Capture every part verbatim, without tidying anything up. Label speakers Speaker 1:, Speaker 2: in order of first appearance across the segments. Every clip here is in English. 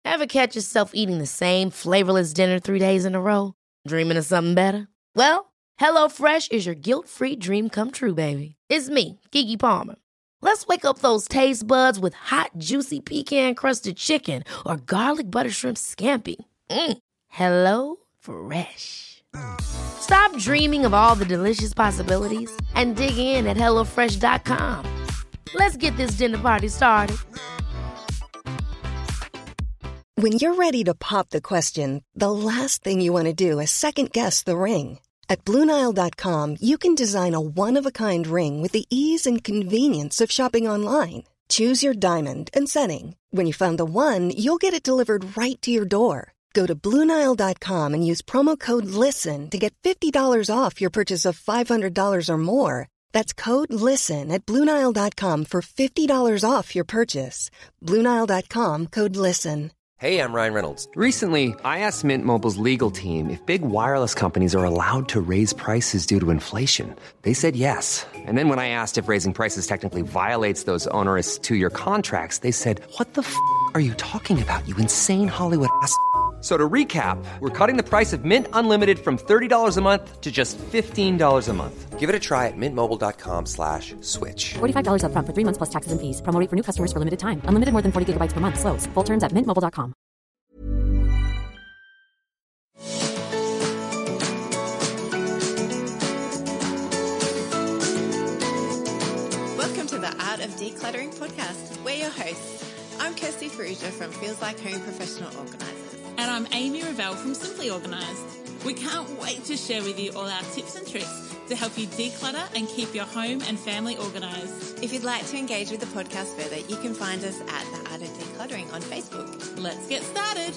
Speaker 1: Ever catch yourself eating the same flavorless dinner three days in a row? Dreaming of something better? Well, HelloFresh is your guilt-free dream come true, baby. It's me, Keke Palmer. Let's wake up those taste buds with hot, juicy pecan-crusted chicken or garlic butter shrimp scampi. Mm. Hello Fresh. Stop dreaming of all the delicious possibilities and dig in at hello fresh dot com. Let's get this dinner party started.
Speaker 2: When you're ready to pop the question, the last thing you want to do is second-guess the ring. At Blue Nile dot com, you can design a one-of-a-kind ring with the ease and convenience of shopping online. Choose your diamond and setting. When you find the one, you'll get it delivered right to your door. Go to Blue Nile dot com and use promo code LISTEN to get fifty dollars off your purchase of five hundred dollars or more. That's code LISTEN at Blue Nile dot com for fifty dollars off your purchase. Blue Nile dot com, code LISTEN.
Speaker 3: Hey, I'm Ryan Reynolds. Recently, I asked Mint Mobile's legal team if big wireless companies are allowed to raise prices due to inflation. They said yes. And then when I asked if raising prices technically violates those onerous two-year contracts, they said, what the f*** are you talking about, you insane Hollywood ass f- So to recap, we're cutting the price of Mint Unlimited from thirty dollars a month to just fifteen dollars a month. Give it a try at mintmobile.com slash switch.
Speaker 4: forty-five dollars up front for three months plus taxes and fees. Promo rate for new customers for limited time. Unlimited more than forty gigabytes per month. Slows full terms at mint mobile dot com.
Speaker 5: Welcome to the Art of Decluttering podcast. We're your hosts. I'm Kirsty Ferrugia from Feels Like Home Professional Organisers.
Speaker 6: And I'm Amy Revell from Simply Organised. We can't wait to share with you all our tips and tricks to help you declutter and keep your home and family organised.
Speaker 5: If you'd like to engage with the podcast further, you can find us at The Art of Decluttering on Facebook.
Speaker 6: Let's get started.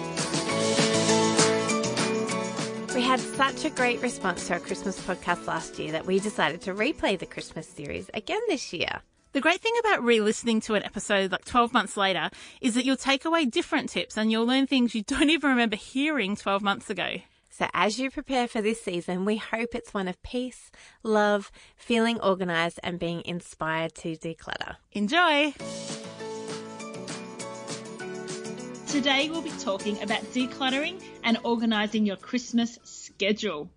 Speaker 5: We had such a great response to our Christmas podcast last year that we decided to replay the Christmas series again this year.
Speaker 6: The great thing about re-listening to an episode like twelve months later is that you'll take away different tips and you'll learn things you don't even remember hearing twelve months ago.
Speaker 5: So as you prepare for this season, we hope it's one of peace, love, feeling organised and being inspired to declutter.
Speaker 6: Enjoy! Today we'll be talking about decluttering and organising your Christmas schedule.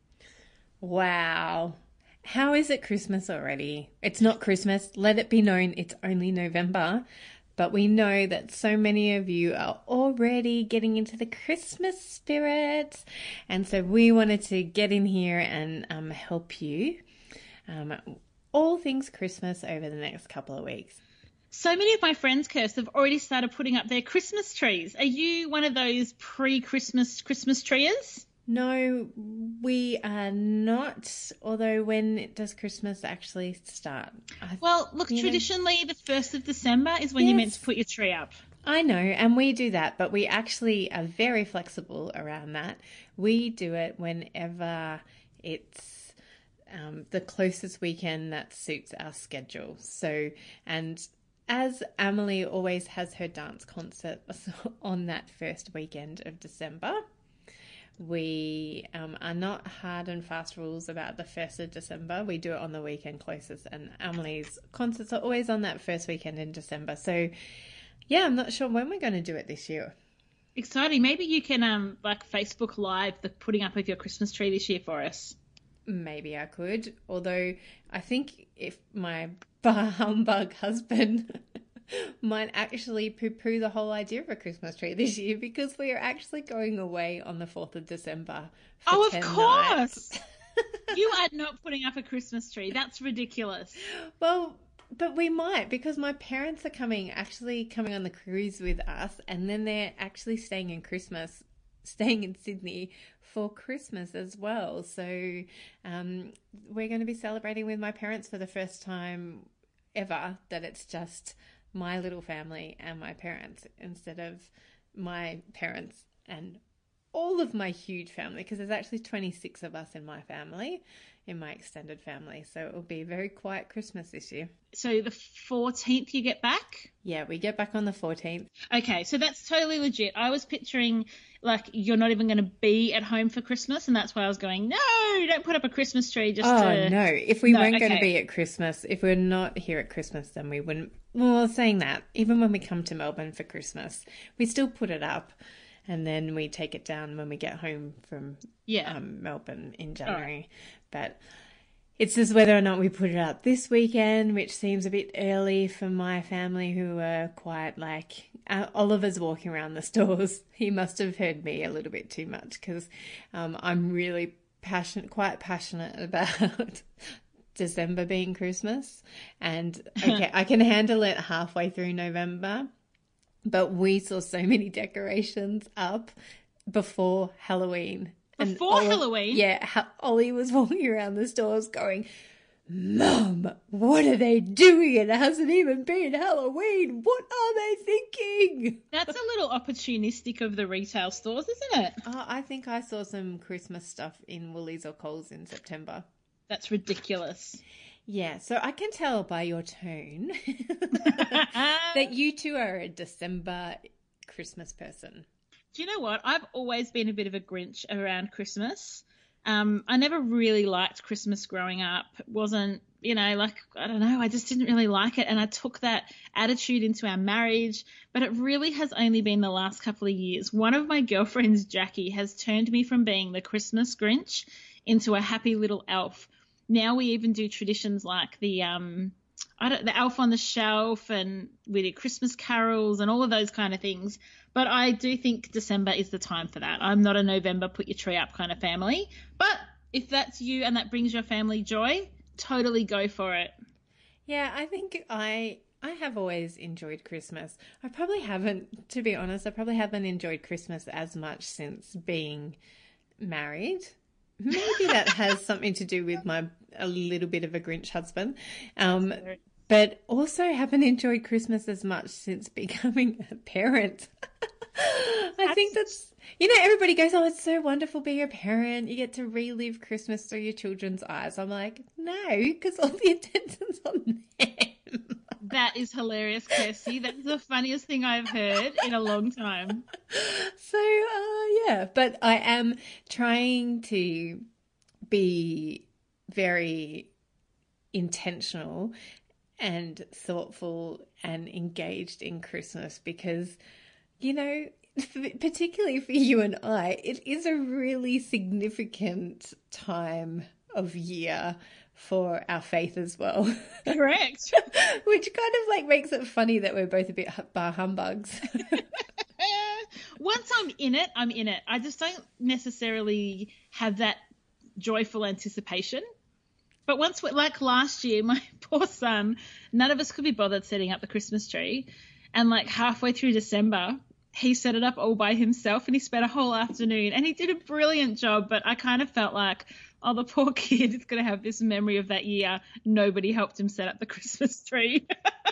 Speaker 7: Wow. How is it Christmas already? It's not Christmas. Let it be known it's only November. But we know that so many of you are already getting into the Christmas spirit. And so we wanted to get in here and um, help you. Um, all things Christmas over the next couple of weeks.
Speaker 6: So many of my friends, Kirst, have already started putting up their Christmas trees. Are you one of those pre-Christmas Christmas trees?
Speaker 7: No, we are not. Although when does Christmas actually start? I,
Speaker 6: well, look, traditionally know, the first of December is when yes, you're meant to put your tree up.
Speaker 7: I know, and we do that, but we actually are very flexible around that. We do it whenever it's um, the closest weekend that suits our schedule. So, and as Emily always has her dance concert on that first weekend of December, we um, are not hard and fast rules about the first of December. We do it on the weekend closest, and Emily's concerts are always on that first weekend in December. So, yeah, I'm not sure when we're going to do it this year.
Speaker 6: Exciting. Maybe you can um like Facebook Live the putting up of your Christmas tree this year for us.
Speaker 7: Maybe I could, although I think if my bah humbug husband might actually poo-poo the whole idea of a Christmas tree this year because we are actually going away on the fourth of December for
Speaker 6: Oh, of
Speaker 7: ten
Speaker 6: course.
Speaker 7: nights.
Speaker 6: You are not putting up a Christmas tree. That's ridiculous.
Speaker 7: Well, but we might because my parents are coming, actually coming on the cruise with us, and then they're actually staying in Christmas, staying in Sydney for Christmas as well. So um, we're going to be celebrating with my parents for the first time ever that it's just my little family and my parents instead of my parents and all of my huge family, because there's actually twenty-six of us in my family, in my extended family. So it will be a very quiet Christmas this year.
Speaker 6: So the fourteenth you get back?
Speaker 7: Yeah, we get back on the fourteenth.
Speaker 6: Okay, so that's totally legit. I was picturing like you're not even going to be at home for Christmas, and that's why I was going, no, don't put up a Christmas tree just
Speaker 7: oh,
Speaker 6: to...
Speaker 7: no. If we
Speaker 6: no,
Speaker 7: weren't
Speaker 6: okay.
Speaker 7: going to be at Christmas, if we're not here at Christmas, then we wouldn't well, saying that, even when we come to Melbourne for Christmas, we still put it up and then we take it down when we get home from
Speaker 6: Yeah.
Speaker 7: um, Melbourne in January. But it's just whether or not we put it up this weekend, which seems a bit early for my family who are quite like, uh, Oliver's walking around the stores. He must have heard me a little bit too much because um, I'm really passionate, quite passionate about December being Christmas. And okay, I can handle it halfway through November, but we saw so many decorations up before Halloween. And
Speaker 6: Before
Speaker 7: Ollie,
Speaker 6: Halloween?
Speaker 7: Yeah, ha- Ollie was walking around the stores going, Mum, what are they doing? It hasn't even been Halloween. What are they thinking?
Speaker 6: That's a little opportunistic of the retail stores, isn't it?
Speaker 7: Oh, I think I saw some Christmas stuff in Woolies or Coles in September.
Speaker 6: That's ridiculous.
Speaker 7: Yeah, so I can tell by your tone that you two are a December Christmas person.
Speaker 6: Do you know what? I've always been a bit of a Grinch around Christmas. Um, I never really liked Christmas growing up. It wasn't, you know, like, I don't know, I just didn't really like it. And I took that attitude into our marriage. But it really has only been the last couple of years. One of my girlfriends, Jackie, has turned me from being the Christmas Grinch into a happy little elf. Now we even do traditions like the um, I don't, the Elf on the Shelf, and we do Christmas carols and all of those kind of things. But I do think December is the time for that. I'm not a November put your tree up kind of family. But if that's you and that brings your family joy, totally go for it.
Speaker 7: Yeah, I think I I have always enjoyed Christmas. I probably haven't, to be honest, I probably haven't enjoyed Christmas as much since being married. Maybe that has something to do with my a little bit of a Grinch husband. Um, but also haven't enjoyed Christmas as much since becoming a parent. I think that's, you know, everybody goes, oh, it's so wonderful being a parent. You get to relive Christmas through your children's eyes. I'm like, no, because all the attention's on them.
Speaker 6: That is hilarious, Kirsty. That's the funniest thing I've heard in a long time.
Speaker 7: So, uh, yeah, but I am trying to be very intentional and thoughtful and engaged in Christmas because, you know, particularly for you and I, it is a really significant time of year for our faith as well.
Speaker 6: Correct.
Speaker 7: Which kind of like makes it funny that we're both a bit bar humbugs.
Speaker 6: Once I'm in it, I'm in it. I just don't necessarily have that joyful anticipation. But once, we, like last year, my poor son, none of us could be bothered setting up the Christmas tree. And like halfway through December, he set it up all by himself and he spent a whole afternoon and he did a brilliant job. But I kind of felt like, oh, the poor kid is going to have this memory of that year. Nobody helped him set up the Christmas tree.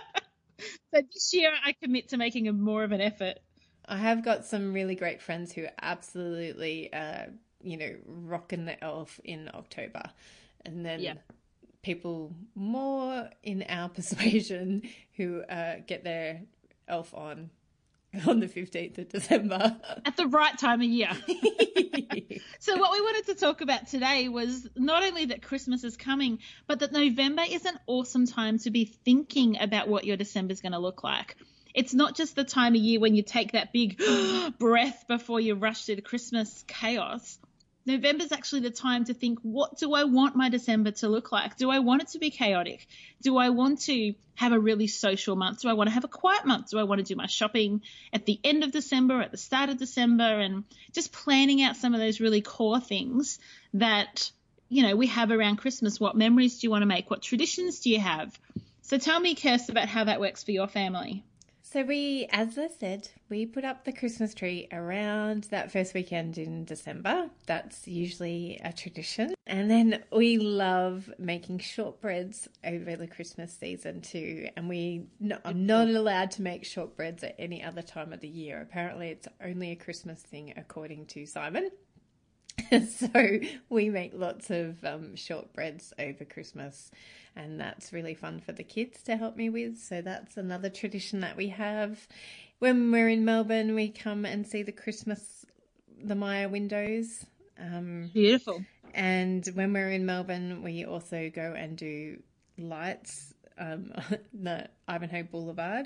Speaker 6: So this year I commit to making a more of an effort.
Speaker 7: I have got some really great friends who absolutely, uh, you know, rocking the elf in October. And then
Speaker 6: yeah.
Speaker 7: people more in our persuasion who uh, get their elf on on the fifteenth of December.
Speaker 6: At the right time of year. So what we wanted to talk about today was not only that Christmas is coming, but that November is an awesome time to be thinking about what your December is going to look like. It's not just the time of year when you take that big breath before you rush through the Christmas chaos. November is actually the time to think, what do I want my December to look like? Do I want it to be chaotic? Do I want to have a really social month? Do I want to have a quiet month? Do I want to do my shopping at the end of December, at the start of December, and just planning out some of those really core things that, you know, we have around Christmas. What memories do you want to make? What traditions do you have? So tell me, Kirst, about how that works for your family.
Speaker 7: So we, as I said, we put up the Christmas tree around that first weekend in December. That's usually a tradition. And then we love making shortbreads over the Christmas season too. And we, no, I'm not allowed to make shortbreads at any other time of the year. Apparently it's only a Christmas thing according to Simon. So we make lots of um, shortbreads over Christmas, and that's really fun for the kids to help me with. So that's another tradition that we have. When we're in Melbourne, we come and see the Christmas, the Maya windows. Um,
Speaker 6: Beautiful.
Speaker 7: And when we're in Melbourne, we also go and do lights um, the Ivanhoe Boulevard.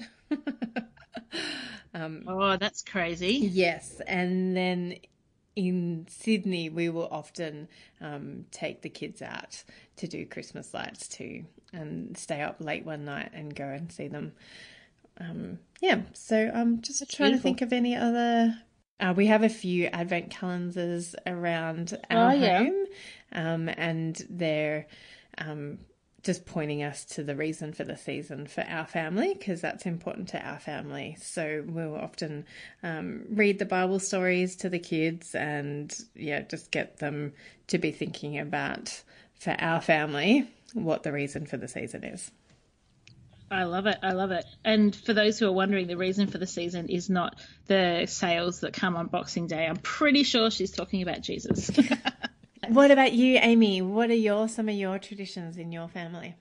Speaker 7: um,
Speaker 6: oh, that's crazy.
Speaker 7: Yes, and then in Sydney, we will often um, take the kids out to do Christmas lights too, and stay up late one night and go and see them. Um, yeah, so I'm just
Speaker 6: That's
Speaker 7: trying
Speaker 6: beautiful.
Speaker 7: to think of any other. Uh, we have a few advent calendars around our
Speaker 6: Oh, yeah.
Speaker 7: home, um, and they're um, just pointing us to the reason for the season for our family, because that's important to our family. So we'll often um, read the Bible stories to the kids and, yeah, just get them to be thinking about, for our family, what the reason for the season is.
Speaker 6: I love it. I love it. And for those who are wondering, the reason for the season is not the sales that come on Boxing Day. I'm pretty sure she's talking about Jesus.
Speaker 7: What about you, Amy? What are your some of your traditions in your family?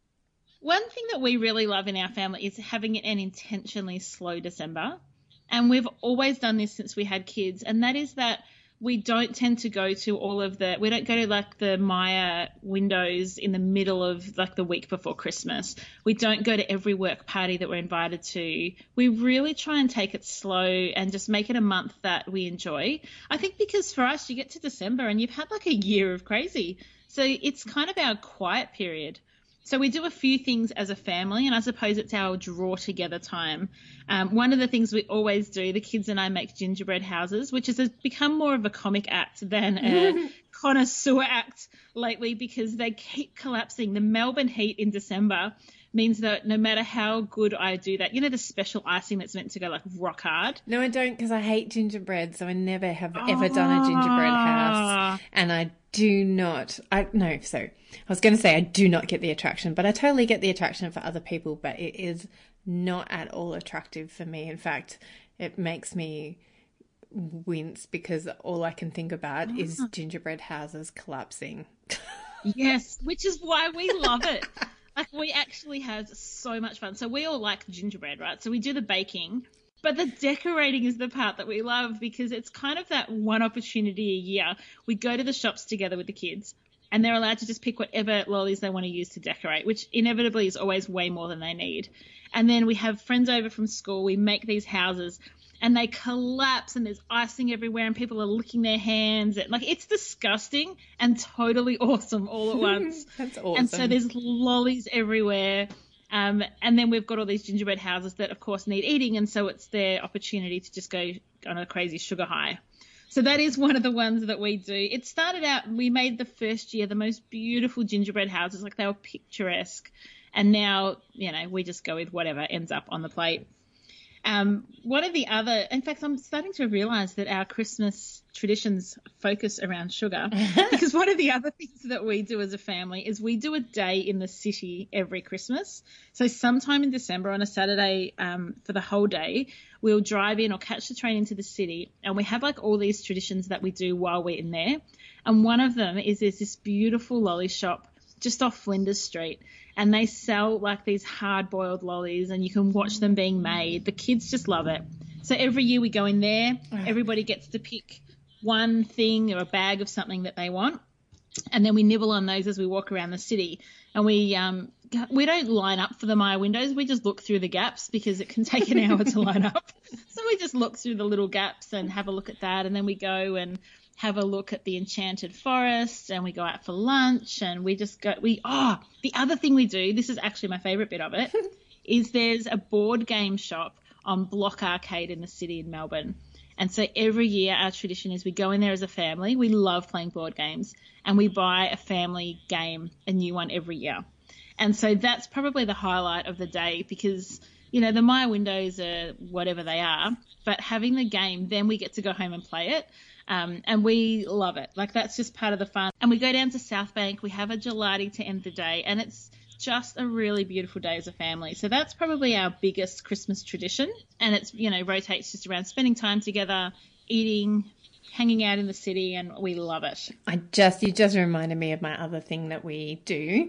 Speaker 6: One thing that we really love in our family is having an intentionally slow December. And we've always done this since we had kids. And that is that we don't tend to go to all of the, we don't go to like the Maya windows in the middle of like the week before Christmas. We don't go to every work party that we're invited to. We really try and take it slow and just make it a month that we enjoy. I think because for us, you get to December and you've had like a year of crazy. So it's kind of our quiet period. So we do a few things as a family, and I suppose it's our draw together time. Um, one of the things we always do, the kids and I make gingerbread houses, which has become more of a comic act than a connoisseur act lately, because they keep collapsing. The Melbourne heat in December means that no matter how good I do that, you know, the special icing that's meant to go like rock hard.
Speaker 7: No, I don't, because I hate gingerbread, so I never have ever done a gingerbread house, and I do not. I no, so I was going to say I do not get the attraction, but I totally get the attraction for other people. But it is not at all attractive for me. In fact, it makes me wince because all I can think about oh. is gingerbread houses collapsing.
Speaker 6: Yes, which is why we love it. Like, we actually have so much fun. So we all like gingerbread, right? So we do the baking, but the decorating is the part that we love, because it's kind of that one opportunity a year. We go to the shops together with the kids, and they're allowed to just pick whatever lollies they want to use to decorate, which inevitably is always way more than they need. And then we have friends over from school. We make these houses, and they collapse, and there's icing everywhere, and people are licking their hands. Like, it's disgusting and totally awesome all at once.
Speaker 7: That's awesome.
Speaker 6: And so there's lollies everywhere. Um, and then we've got all these gingerbread houses that, of course, need eating, and so it's their opportunity to just go on a crazy sugar high. So that is one of the ones that we do. It started out, we made the first year the most beautiful gingerbread houses, like they were picturesque. And now, you know, we just go with whatever ends up on the plate. Um, one of the other, in fact, I'm starting to realise that our Christmas traditions focus around sugar, because one of the other things that we do as a family is we do a day in the city every Christmas. So sometime in December on a Saturday, um, for the whole day, we'll drive in or catch the train into the city, and we have like all these traditions that we do while we're in there. And one of them is there's this beautiful lolly shop just off Flinders Street, and they sell like these hard-boiled lollies, and you can watch them being made. The kids just love it. So every year we go in there, everybody gets to pick one thing or a bag of something that they want, and then we nibble on those as we walk around the city. And we um we don't line up for the Maya windows. We just look through the gaps, because it can take an hour to line up. So we just look through the little gaps and have a look at that, and then we go and have a look at the Enchanted Forest, and we go out for lunch, and we just go, we, oh, the other thing we do, this is actually my favourite bit of it, is there's a board game shop on Block Arcade in the city in Melbourne. And so every year our tradition is we go in there as a family. We love playing board games, and we buy a family game, a new one every year. And so that's probably the highlight of the day, because, you know, the Maya windows are whatever they are, but having the game, then we get to go home and play it. Um, and we love it. Like, that's just part of the fun. And we go down to South Bank. We have a gelati to end the day, and it's just a really beautiful day as a family. So that's probably our biggest Christmas tradition. And it's, you know, rotates just around spending time together, eating, hanging out in the city, and we love it.
Speaker 7: I just, you just reminded me of my other thing that we do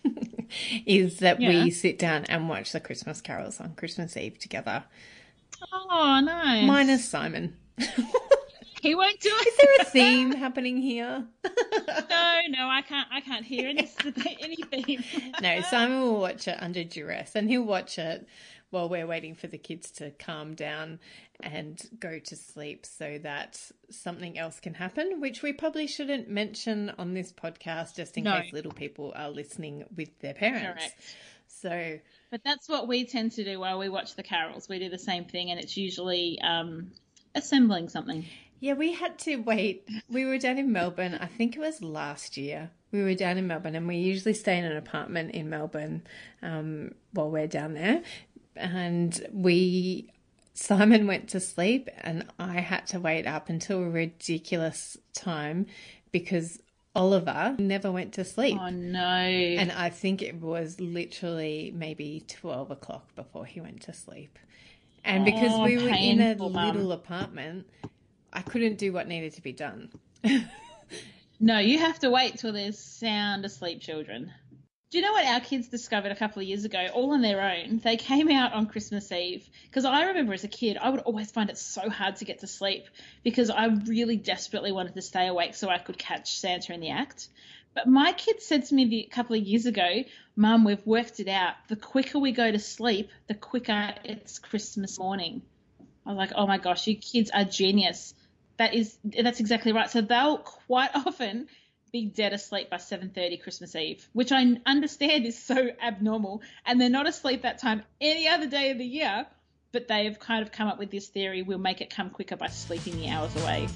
Speaker 7: is that yeah. we sit down and watch the Christmas carols on Christmas Eve together.
Speaker 6: Oh, nice.
Speaker 7: Minus Simon.
Speaker 6: He won't do it.
Speaker 7: Is there a theme happening here?
Speaker 6: No, no, I can't. I can't hear any any theme.
Speaker 7: No, Simon will watch it under duress, and he'll watch it while we're waiting for the kids to calm down and go to sleep, so that something else can happen, which we probably shouldn't mention on this podcast, just in
Speaker 6: No.
Speaker 7: case little people are listening with their parents.
Speaker 6: Correct.
Speaker 7: So,
Speaker 6: But that's what we tend to do while we watch the carols. We do the same thing, and it's usually um, assembling something.
Speaker 7: yeah, we had to wait. We were down in Melbourne, I think it was last year. We were down in Melbourne, and we usually stay in an apartment in Melbourne um, while we're down there. And we, Simon went to sleep, and I had to wait up until a ridiculous time because Oliver never went to sleep.
Speaker 6: Oh, no.
Speaker 7: And I think it was literally maybe twelve o'clock before he went to sleep. And because
Speaker 6: Oh,
Speaker 7: we were in a
Speaker 6: painful, Mum.
Speaker 7: little apartment, I couldn't do what needed to be done.
Speaker 6: No, you have to wait till there's sound asleep children. Do you know what our kids discovered a couple of years ago, all on their own? They came out on Christmas Eve. Because I remember as a kid, I would always find it so hard to get to sleep because I really desperately wanted to stay awake so I could catch Santa in the act. But my kids said to me the, a couple of years ago, Mum, we've worked it out. The quicker we go to sleep, the quicker it's Christmas morning. I was like, oh my gosh, you kids are genius. That is, that's exactly right. So they'll quite often be dead asleep by seven thirty Christmas Eve, which I understand is so abnormal. And they're not asleep that time any other day of the year, but they have kind of come up with this theory, we'll make it come quicker by sleeping the hours away.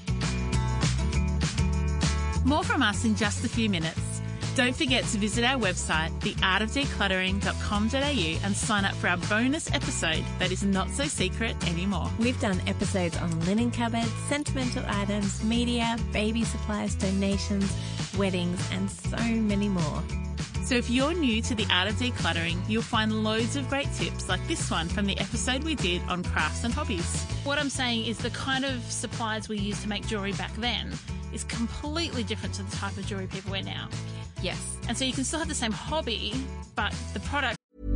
Speaker 6: More from us in just a few minutes. Don't forget to visit our website, the art of decluttering dot com dot a u, and sign up for our bonus episode that is not so secret anymore.
Speaker 8: We've done episodes on linen cupboards, sentimental items, media, baby supplies, donations, weddings, and so many more.
Speaker 6: So if you're new to the art of decluttering, you'll find loads of great tips like this one from the episode we did on crafts and hobbies. What I'm saying is the kind of supplies we used to make jewellery back then is completely different to the type of jewellery people wear now.
Speaker 8: Yes.
Speaker 6: And so you can still have the same hobby, but the product...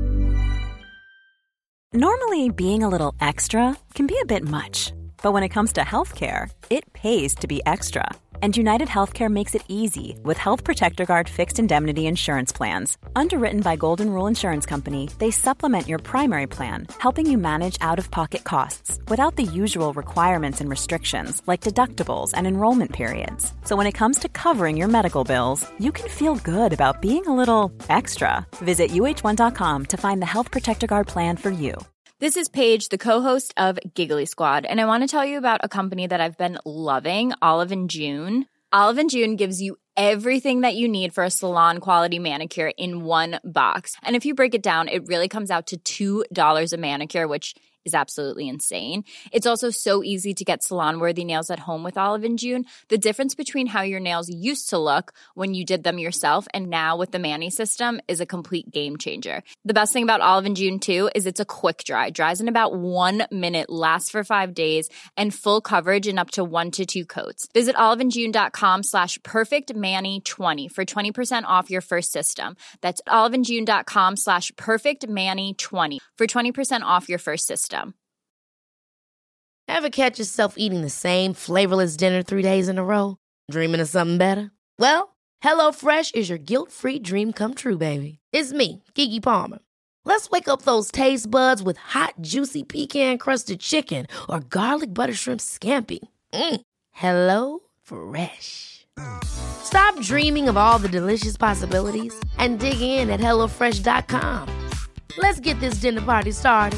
Speaker 4: Normally, being a little extra can be a bit much. But when it comes to healthcare, it pays to be extra. And United Healthcare makes it easy with Health Protector Guard fixed indemnity insurance plans. Underwritten by Golden Rule Insurance Company, they supplement your primary plan, helping you manage out-of-pocket costs without the usual requirements and restrictions like deductibles and enrollment periods. So when it comes to covering your medical bills, you can feel good about being a little extra. Visit U H one dot com to find the Health Protector Guard plan for you.
Speaker 9: This is Paige, the co-host of Giggly Squad, and I want to tell you about a company that I've been loving, Olive and June. Olive and June gives you everything that you need for a salon-quality manicure in one box. And if you break it down, it really comes out to two dollars a manicure, which is absolutely insane. It's also so easy to get salon-worthy nails at home with Olive and June. The difference between how your nails used to look when you did them yourself and now with the Mani system is a complete game changer. The best thing about Olive and June, too, is it's a quick dry. Dries in about one minute, lasts for five days, and full coverage in up to one to two coats. Visit oliveandjune.com slash perfectmani20 for twenty percent off your first system. That's oliveandjune.com slash perfectmani20 for twenty percent off your first system.
Speaker 1: Ever catch yourself eating the same flavorless dinner three days in a row? Dreaming of something better? Well, HelloFresh is your guilt-free dream come true, baby. It's me, Keke Palmer. Let's wake up those taste buds with hot, juicy pecan-crusted chicken or garlic butter shrimp scampi. Mm. Hello Fresh. Stop dreaming of all the delicious possibilities and dig in at hello fresh dot com. Let's get this dinner party started.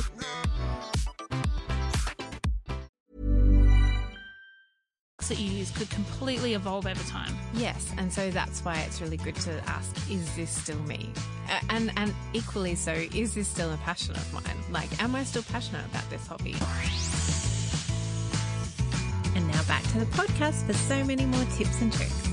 Speaker 6: that you use could completely evolve over time.
Speaker 7: Yes, and so that's why it's really good to ask, is this still me? Uh, and and equally so, is this still a passion of mine? Like, am I still passionate about this hobby? And now back to the podcast for so many more tips and tricks.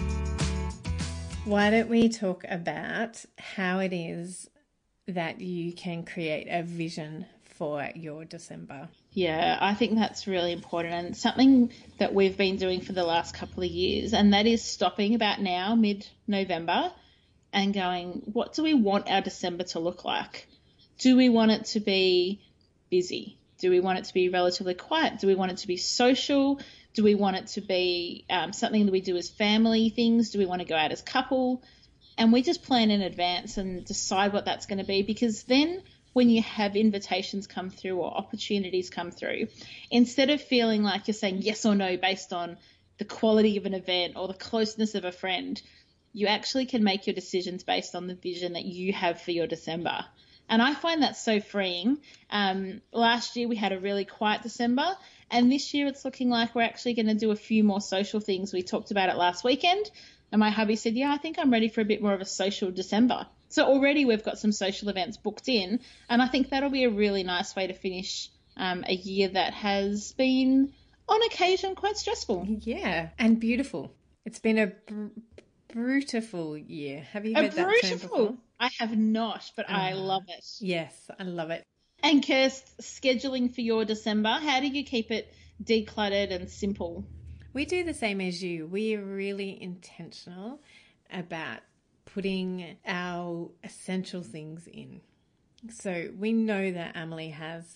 Speaker 7: Why don't we talk about how it is that you can create a vision for your December?
Speaker 6: Yeah, I think that's really important, and something that we've been doing for the last couple of years, and that is stopping about now, mid-November, and going, what do we want our December to look like? Do we want it to be busy? Do we want it to be relatively quiet? Do we want it to be social? Do we want it to be um, something that we do as family things? Do we want to go out as couple? And we just plan in advance and decide what that's going to be, because then when you have invitations come through or opportunities come through, instead of feeling like you're saying yes or no based on the quality of an event or the closeness of a friend, you actually can make your decisions based on the vision that you have for your December. And I find that so freeing. Um, last year we had a really quiet December, and this year it's looking like we're actually going to do a few more social things. We talked about it last weekend, and my hubby said, yeah, I think I'm ready for a bit more of a social December. So already we've got some social events booked in, and I think that'll be a really nice way to finish um, a year that has been, on occasion, quite stressful.
Speaker 7: Yeah, and beautiful. It's been a br- brutiful year. Have you heard
Speaker 6: a
Speaker 7: that
Speaker 6: brutiful.
Speaker 7: term before?
Speaker 6: I have not, but uh, I love it.
Speaker 7: Yes, I love it.
Speaker 6: And Kirst, scheduling for your December, how do you keep it decluttered and simple?
Speaker 7: We do the same as you. We are really intentional about putting our essential things in. So we know that Emily has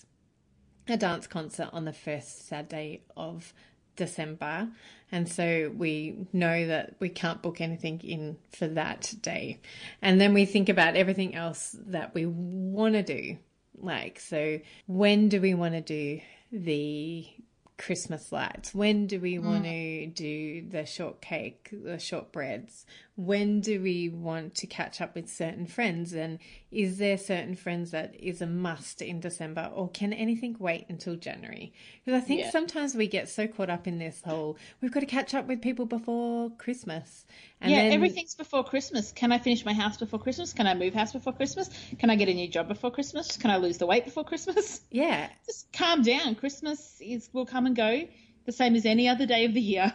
Speaker 7: a dance concert on the first Saturday of December, and so we know that we can't book anything in for that day. And then we think about everything else that we want to do. Like, so when do we want to do the Christmas lights? When do we want mm. to do the shortcake, the shortbreads? When do we want to catch up with certain friends? And is there certain friends that is a must in December, or can anything wait until January? Because I think yeah. sometimes we get so caught up in this whole, we've got to catch up with people before Christmas. And
Speaker 6: yeah,
Speaker 7: then,
Speaker 6: everything's before Christmas. Can I finish my house before Christmas? Can I move house before Christmas? Can I get a new job before Christmas? Can I lose the weight before Christmas?
Speaker 7: Yeah.
Speaker 6: Just calm down. Christmas is will come and go the same as any other day of the year.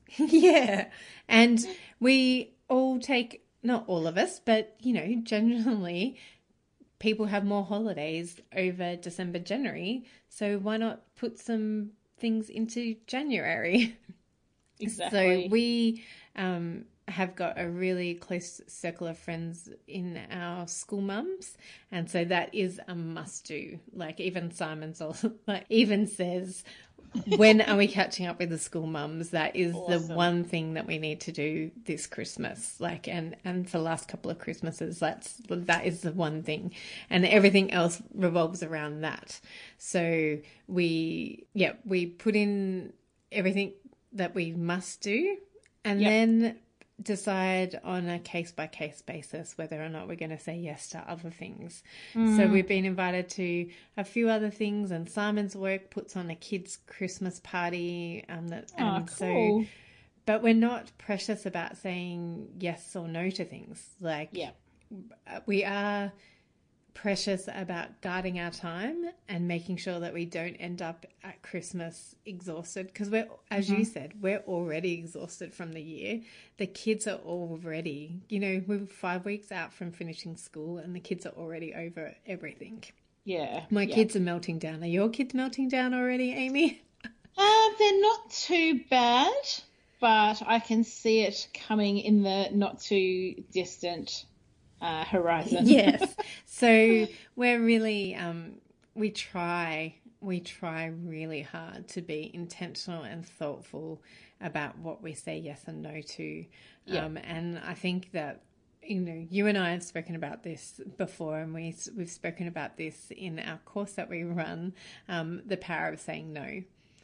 Speaker 7: Yeah. And we all take, not all of us, but, you know, generally people have more holidays over December, January. So why not put some things into January?
Speaker 6: Exactly.
Speaker 7: So we um, have got a really close circle of friends in our school mums. And so that is a must do. Like even Simon's also, like even says, when are we catching up with the school mums? That is awesome. The one thing that we need to do this Christmas. Like, and, and for the last couple of Christmases, that's, that is the one thing. And everything else revolves around that. So we, yeah, we put in everything that we must do, and yep. then decide on a case-by-case basis whether or not we're going to say yes to other things. Mm. So we've been invited to a few other things, and Simon's work puts on a kids' Christmas party. Um, that,
Speaker 6: oh,
Speaker 7: and
Speaker 6: cool.
Speaker 7: So, but we're not precious about saying yes or no to things. Like,
Speaker 6: yeah.
Speaker 7: we are precious about guarding our time and making sure that we don't end up at Christmas exhausted, because we're, as mm-hmm. you said, we're already exhausted from the year. The kids are already, you know, we're five weeks out from finishing school and the kids are already over everything.
Speaker 6: Yeah.
Speaker 7: My
Speaker 6: yeah.
Speaker 7: kids are melting down. Are your kids melting down already, Amy?
Speaker 6: Uh, they're not too bad, but I can see it coming in the not too distant Uh, horizon.
Speaker 7: Yes. So we're really, um, we try, we try really hard to be intentional and thoughtful about what we say yes and no to.
Speaker 6: Yeah.
Speaker 7: Um, and I think that, you know, you and I have spoken about this before, and we, we've spoken about this in our course that we run, um, the power of saying no.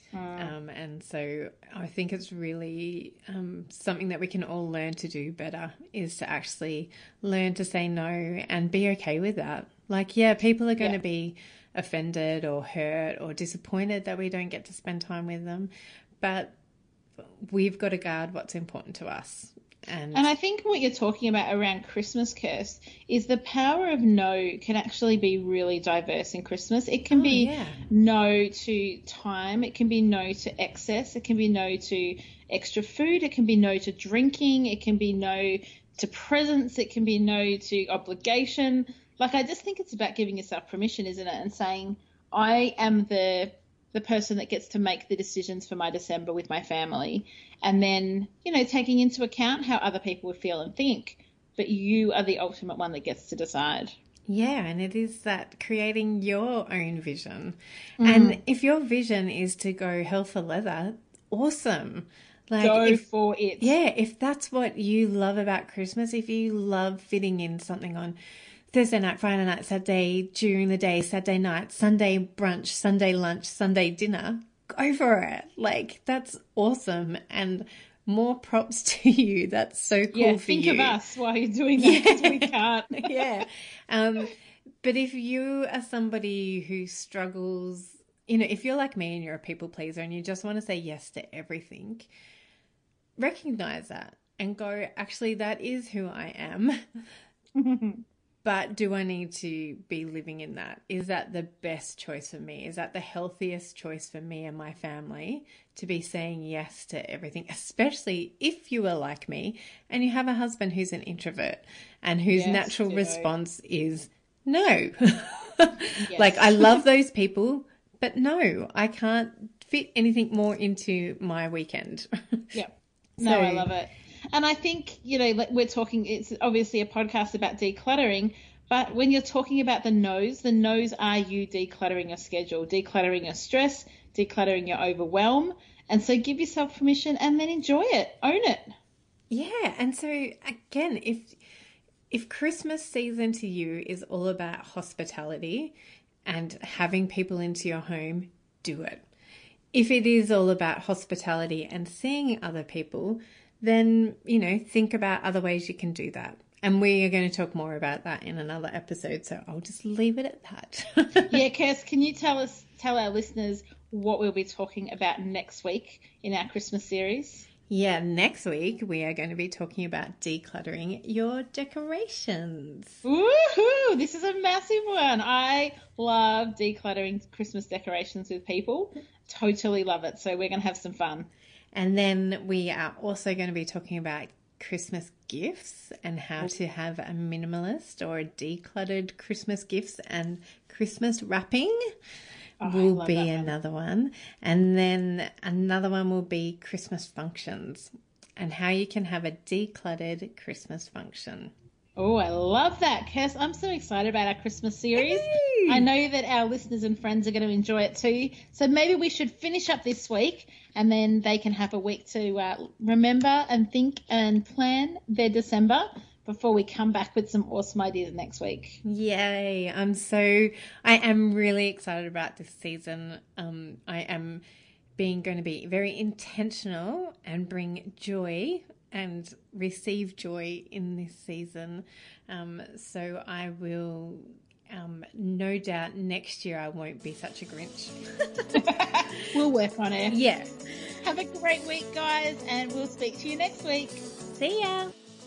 Speaker 7: Um, and so I think it's really um, something that we can all learn to do better, is to actually learn to say no and be okay with that. Like, yeah, people are going to yeah. be offended or hurt or disappointed that we don't get to spend time with them, but we've got to guard what's important to us. And,
Speaker 6: and I think what you're talking about around Christmas, Kirst, is the power of no can actually be really diverse in Christmas. It can
Speaker 7: oh,
Speaker 6: be
Speaker 7: yeah.
Speaker 6: no to time. It can be no to excess. It can be no to extra food. It can be no to drinking. It can be no to presents. It can be no to obligation. Like, I just think it's about giving yourself permission, isn't it? And saying, I am the the person that gets to make the decisions for my December with my family, and then, you know, taking into account how other people would feel and think, but you are the ultimate one that gets to decide.
Speaker 7: Yeah, and it is that creating your own vision.
Speaker 6: Mm.
Speaker 7: And if your vision is to go hell for leather, awesome. Like,
Speaker 6: Go
Speaker 7: if,
Speaker 6: for it.
Speaker 7: Yeah, if that's what you love about Christmas, if you love fitting in something on Thursday night, Friday night, Saturday during the day, Saturday night, Sunday brunch, Sunday lunch, Sunday dinner, go for it. Like, that's awesome. And more props to you. That's so cool
Speaker 6: yeah,
Speaker 7: for
Speaker 6: think
Speaker 7: you.
Speaker 6: of us while you're doing that, because we can't.
Speaker 7: yeah. Um, but if you are somebody who struggles, you know, if you're like me and you're a people pleaser and you just want to say yes to everything, recognize that and go, actually, that is who I am. But do I need to be living in that? Is that the best choice for me? Is that the healthiest choice for me and my family, to be saying yes to everything, especially if you are like me and you have a husband who's an introvert and whose
Speaker 6: yes,
Speaker 7: natural
Speaker 6: do.
Speaker 7: response is no.
Speaker 6: yes.
Speaker 7: Like, I love those people, but no, I can't fit anything more into my weekend.
Speaker 6: Yep. No,
Speaker 7: So-
Speaker 6: I love it. And I think, you know, like we're talking, it's obviously a podcast about decluttering, but when you're talking about the no's, the no's are you decluttering your schedule, decluttering your stress, decluttering your overwhelm. And so give yourself permission and then enjoy it. Own it.
Speaker 7: Yeah. And so again, if if Christmas season to you is all about hospitality and having people into your home, do it. If it is all about hospitality and seeing other people, then, you know, think about other ways you can do that. And we are going to talk more about that in another episode, so I'll just leave it at that.
Speaker 6: Yeah, Kirst, can you tell us, tell our listeners what we'll be talking about next week in our Christmas series?
Speaker 7: Yeah, next week we are going to be talking about decluttering your decorations.
Speaker 6: Woohoo! This is a massive one. I love decluttering Christmas decorations with people. Totally love it. So we're going to have some fun.
Speaker 7: And then we are also going to be talking about Christmas gifts and how to have a minimalist or a decluttered Christmas gifts, and Christmas wrapping
Speaker 6: Oh, I
Speaker 7: will
Speaker 6: love
Speaker 7: be
Speaker 6: that one.
Speaker 7: another one. And then another one will be Christmas functions and how you can have a decluttered Christmas function.
Speaker 6: Oh, I love that, Kirst. I'm so excited about our Christmas series.
Speaker 7: Hey!
Speaker 6: I know that our listeners and friends are going to enjoy it too. So maybe we should finish up this week and then they can have a week to uh, remember and think and plan their December before we come back with some awesome ideas next week.
Speaker 7: Yay. I'm so, I am really excited about this season. Um, I am being going to be very intentional and bring joy and receive joy in this season. Um, so I will, um, no doubt next year I won't be such a Grinch.
Speaker 6: We'll work on it.
Speaker 7: Yeah.
Speaker 6: Have a great week, guys, and we'll speak to you next week.
Speaker 7: See ya.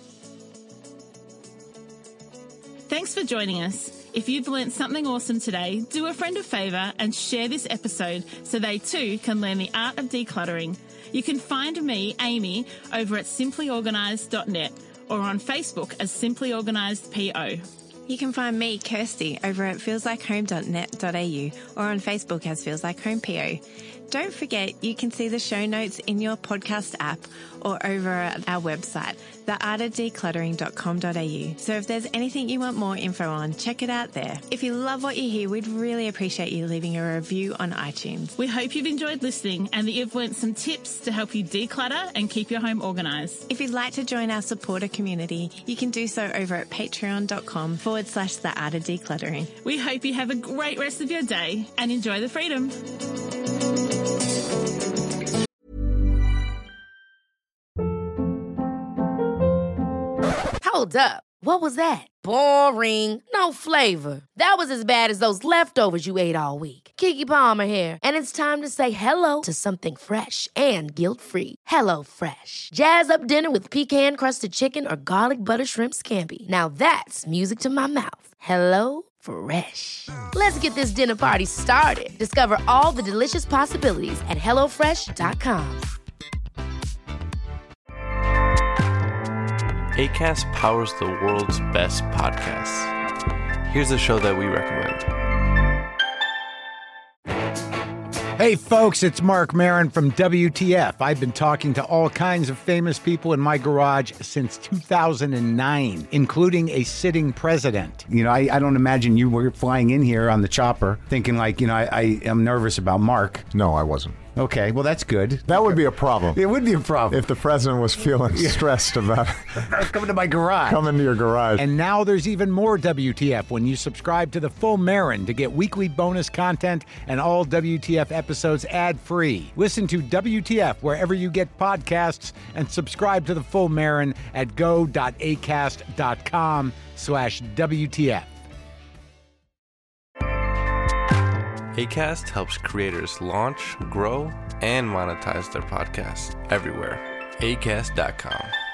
Speaker 10: Thanks for joining us. If you've learnt something awesome today, do a friend a favour and share this episode so they too can learn the art of decluttering. You can find me, Amy, over at simply organised dot net or on Facebook as Simply Organised P O.
Speaker 8: You can find me, Kirsty, over at feels like home dot net dot a u or on Facebook as Feels Like Home P O. Don't forget, you can see the show notes in your podcast app or over at our website, the art of decluttering dot com dot a u. So if there's anything you want more info on, check it out there. If you love what you hear, we'd really appreciate you leaving a review on iTunes.
Speaker 10: We hope you've enjoyed listening and that you've learnt some tips to help you declutter and keep your home organised.
Speaker 8: If you'd like to join our supporter community, you can do so over at patreon.com forward slash the art of decluttering.
Speaker 10: We hope you have a great rest of your day and enjoy the freedom.
Speaker 1: Hold up. What was that? Boring. No flavor. That was as bad as those leftovers you ate all week. Keke Palmer here, and it's time to say hello to something fresh and guilt-free. Hello Fresh. Jazz up dinner with pecan-crusted chicken or garlic butter shrimp scampi. Now that's music to my mouth. Hello Fresh. Let's get this dinner party started. Discover all the delicious possibilities at hello fresh dot com.
Speaker 11: Acast powers the world's best podcasts. Here's a show that we recommend.
Speaker 12: Hey folks, it's Mark Maron from W T F. I've been talking to all kinds of famous people in my garage since two thousand nine, including a sitting president. You know, I, I don't imagine you were flying in here on the chopper thinking like, you know, I, I am nervous about Mark.
Speaker 13: No, I wasn't.
Speaker 12: Okay, well, that's good.
Speaker 13: That would be a problem.
Speaker 12: It would be a problem.
Speaker 13: If the president was feeling stressed about
Speaker 12: coming to my garage.
Speaker 13: Coming to your garage.
Speaker 12: And now there's even more W T F when you subscribe to The Full Marin to get weekly bonus content and all W T F episodes ad-free. Listen to W T F wherever you get podcasts and subscribe to The Full Marin at go.acast.com slash WTF.
Speaker 11: Acast helps creators launch, grow, and monetize their podcasts everywhere. acast dot com.